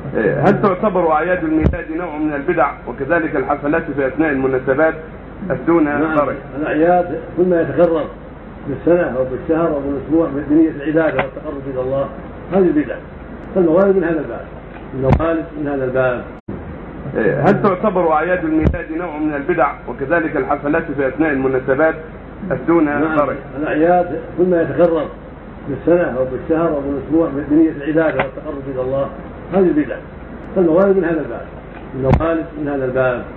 هل تعتبر أعياد الميلاد نوع من البدع وكذلك الحفلات في أثناء المناسبات دون درجة؟ الأعياد كل ما يتكرر بالسنة أو بالشهر أو بالأسبوع بنية العبادة والتقرب إلى الله هذه بدع، فالموالد من هذا الباب، الموالد من هذا الباب. هل تعتبر أعياد الميلاد نوع من البدع وكذلك الحفلات في أثناء المناسبات دون درجة؟ الأعياد كل ما يتكرر بالسنة أو بالشهر أو بالأسبوع بنية العبادة والتقرب إلى الله هذه بدع، فالموالد من هذا الباب، الموالد من هذا الباب.